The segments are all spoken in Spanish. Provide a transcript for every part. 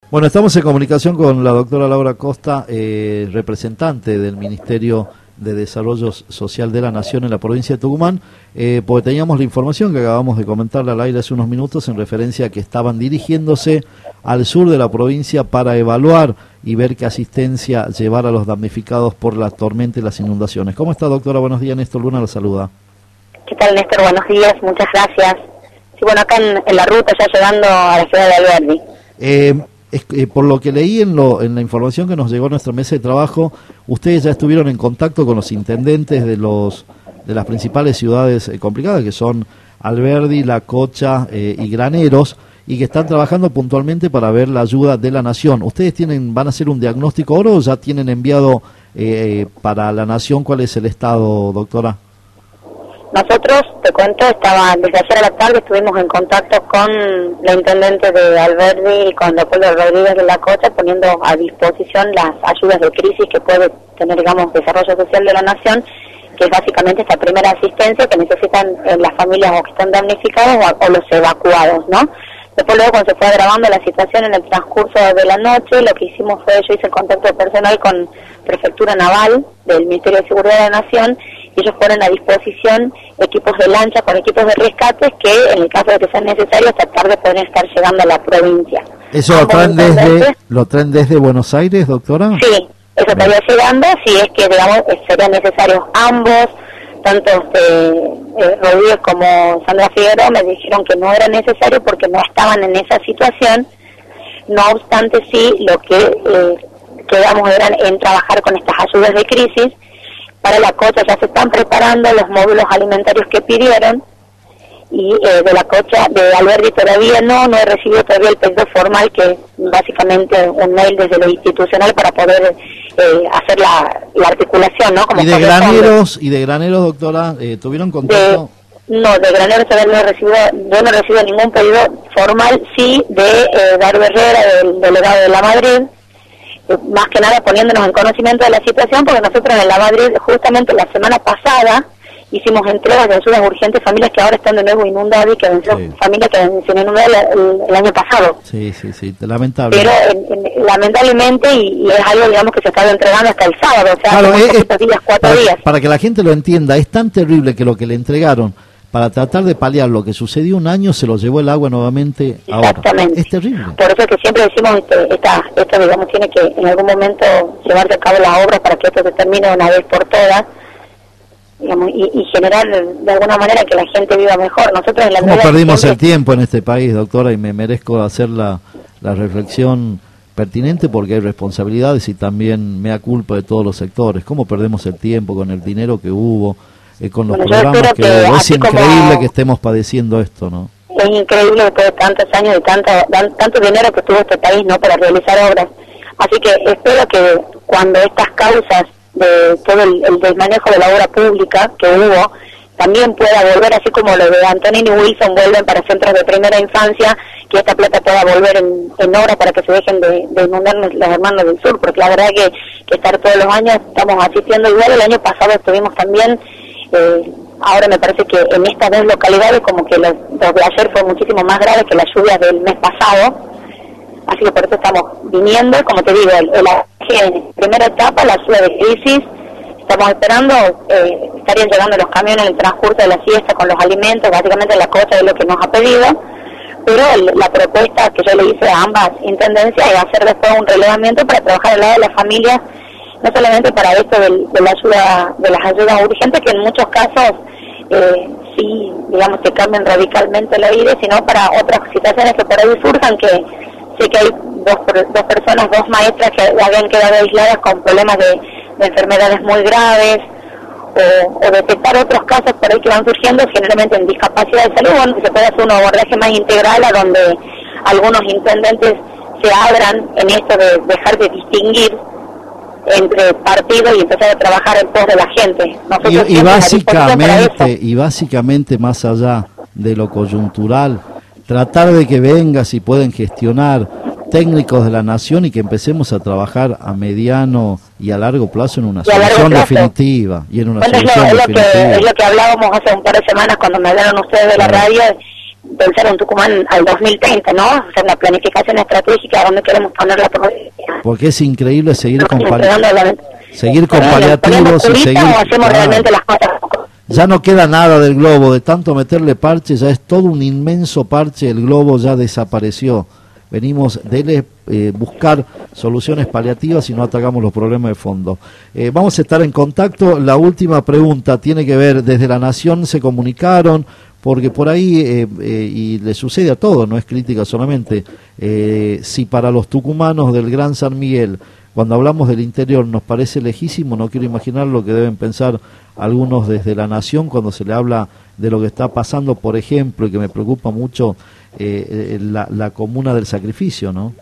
Bueno, estamos en comunicación con la doctora Laura Costa, representante del Ministerio de Desarrollo Social de la Nación en la provincia de Tucumán, porque teníamos la información que acabamos de comentarle al aire hace unos minutos en referencia a que estaban dirigiéndose al sur de la provincia para evaluar y ver qué asistencia llevar a los damnificados por la tormenta y las inundaciones. ¿Cómo está, doctora? Buenos días, Néstor Luna la saluda. ¿Qué tal, Néstor? Buenos días, muchas gracias. Sí, bueno, acá en la ruta ya llegando a la ciudad de Alberdi. Por lo que leí en la información que nos llegó a nuestra mesa de trabajo, ustedes ya estuvieron en contacto con los intendentes de las principales ciudades complicadas, que son Alberdi, La Cocha y Graneros, y que están trabajando puntualmente para ver la ayuda de la Nación. ¿Ustedes van a hacer un diagnóstico ahora o ya tienen enviado para la Nación cuál es el estado, doctora? Nosotros, te cuento, desde ayer a la tarde estuvimos en contacto con la intendente de Alberdi y con Leopoldo Rodríguez de La Cocha, poniendo a disposición las ayudas de crisis que puede tener, digamos, Desarrollo Social de la Nación, que es básicamente esta primera asistencia que necesitan las familias o que están damnificadas o los evacuados, ¿no? Después luego, cuando se fue agravando la situación en el transcurso de la noche, lo que hicimos fue, yo hice contacto personal con Prefectura Naval del Ministerio de Seguridad de la Nación, y ellos ponen a disposición equipos de lancha con equipos de rescates que, en el caso de que sean necesarios, tratar de poder estar llegando a la provincia. ¿Eso lo traen desde Buenos Aires, doctora? Sí, eso estaría llegando, si es que, digamos, serían necesarios ambos. Tanto Rodríguez como Sandra Figueroa me dijeron que no era necesario porque no estaban en esa situación. No obstante, sí, lo que quedamos era en trabajar con estas ayudas de crisis. Para La Cocha ya se están preparando los módulos alimentarios que pidieron, y de La Cocha, de Alberdi todavía no he recibido todavía el pedido formal, que es básicamente un mail desde lo institucional para poder hacer la articulación, ¿no? Como ¿Y de Graneros, doctora, tuvieron contacto? No, de Graneros todavía yo no he recibido ningún pedido formal, sí de Darío Herrera, del delegado de La Madrid, más que nada poniéndonos en conocimiento de la situación, porque nosotros en La Madrid, justamente la semana pasada, hicimos entregas de ayudas urgentes a familias que ahora están de nuevo inundadas y que familias que se inundaron el año pasado. Sí, lamentable. Pero lamentablemente, y es algo, digamos, que se está entregando hasta el sábado, o sea, claro, 4 días. Para que la gente lo entienda, es tan terrible que lo que le entregaron para tratar de paliar lo que sucedió un año, se lo llevó el agua nuevamente ahora. Exactamente. Es terrible. Por eso es que siempre decimos, esto, digamos, tiene que en algún momento llevarse a cabo la obra para que esto se termine de una vez por todas, digamos, y generar de alguna manera que la gente viva mejor. Nosotros en la ¿Cómo perdimos el tiempo en este país, doctora? Y me merezco hacer la reflexión pertinente, porque hay responsabilidades y también mea culpa de todos los sectores. ¿Cómo perdemos el tiempo con el dinero que hubo? Con los programas que hubo. Es increíble que estemos padeciendo esto, ¿no? Es increíble después de tantos años y tanto dinero que tuvo este país, ¿no?, para realizar obras. Así que espero que cuando estas causas de todo el desmanejo de la obra pública que hubo también pueda volver, así como lo de Antonini y Wilson vuelven para centros de primera infancia, que esta plata pueda volver en obra para que se dejen de inundar los hermanos del sur, porque la verdad que estar todos los años estamos asistiendo igual. El año pasado estuvimos también. Ahora me parece que en estas dos localidades como que los de ayer fue muchísimo más grave que las lluvias del mes pasado, así que por eso estamos viniendo, como te digo, en primera etapa, la ayuda de crisis, estamos esperando, estarían llegando los camiones en el transcurso de la siesta con los alimentos, básicamente la Cocha de lo que nos ha pedido, pero la propuesta que yo le hice a ambas intendencias es hacer después un relevamiento para trabajar al lado de las familias, no solamente para esto de la ayuda, de las ayudas urgentes, que en muchos casos sí, digamos, que cambian radicalmente la vida, sino para otras situaciones que por ahí surjan, que sé que hay dos personas, dos maestras que habían quedado aisladas con problemas de enfermedades muy graves, o detectar otros casos por ahí que van surgiendo, generalmente en discapacidad de salud, donde se puede hacer un abordaje más integral, a donde algunos intendentes se abran en esto de dejar de distinguir entre partidos y empezar a trabajar en pos de la gente. Y básicamente, más allá de lo coyuntural, tratar de que venga, si pueden gestionar, técnicos de la Nación, y que empecemos a trabajar a mediano y a largo plazo en una solución definitiva. Es lo que hablábamos hace un par de semanas cuando me hablaron ustedes de la radio, pensar en Tucumán al 2030, ¿no? O sea, una planificación estratégica donde queremos poner la provincia. Porque es increíble seguir con paliativos y seguir... ¿O hacemos realmente las cosas? Ya no queda nada del globo, de tanto meterle parche, ya es todo un inmenso parche, el globo ya desapareció. Venimos de buscar soluciones paliativas y no atacamos los problemas de fondo. Vamos a estar en contacto. La última pregunta tiene que ver, desde la Nación se comunicaron, porque por ahí, y le sucede a todos, no es crítica solamente, si para los tucumanos del Gran San Miguel, cuando hablamos del interior, nos parece lejísimo, no quiero imaginar lo que deben pensar algunos desde la Nación cuando se le habla de lo que está pasando, por ejemplo, y que me preocupa mucho, la comuna del Sacrificio, ¿no?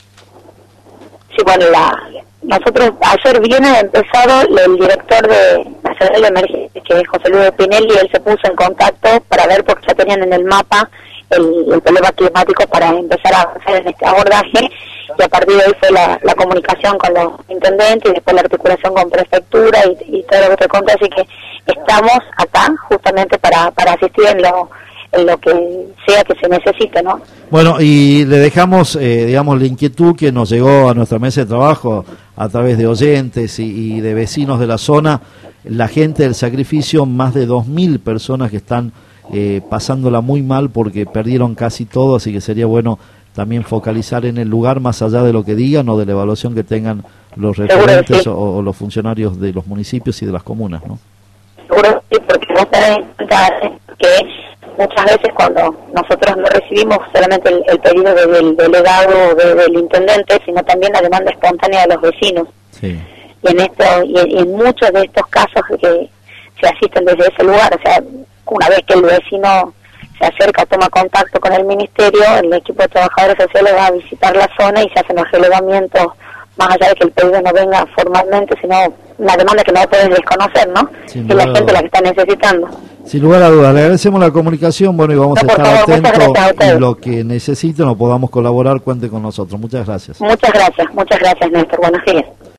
Sí, bueno, nosotros ayer viene empezado el director de Nacional de Emergencia, que es José Luis Pinelli, él se puso en contacto para ver, porque ya tenían en el mapa el problema climático para empezar a avanzar en este abordaje, y a partir de ahí fue la comunicación con los intendentes y después la articulación con prefectura y todo lo que te conté, así que estamos acá justamente para asistir en lo que sea que se necesite, ¿no? Bueno, y le dejamos, digamos, la inquietud que nos llegó a nuestra mesa de trabajo a través de oyentes y de vecinos de la zona, la gente del Sacrificio, más de 2.000 personas que están pasándola muy mal porque perdieron casi todo, así que sería bueno también focalizar en el lugar más allá de lo que digan o de la evaluación que tengan los referentes o los funcionarios de los municipios y de las comunas, ¿no? Seguro sí, porque vos tenés en cuenta que muchas veces cuando nosotros no recibimos solamente el pedido del delegado o del intendente, sino también la demanda espontánea de los vecinos. Sí. Y en muchos de estos casos que se asisten desde ese lugar, o sea, una vez que el vecino se acerca, toma contacto con el ministerio, el equipo de trabajadores sociales va a visitar la zona y se hacen los relevamientos, más allá de que el pedido no venga formalmente, sino una demanda que no pueden desconocer, ¿no? Es la gente la que está necesitando. Sin lugar a dudas, le agradecemos la comunicación, bueno, y vamos a estar atentos y lo que necesiten o podamos colaborar, cuente con nosotros. Muchas gracias. Muchas gracias, Néstor. Buenos días.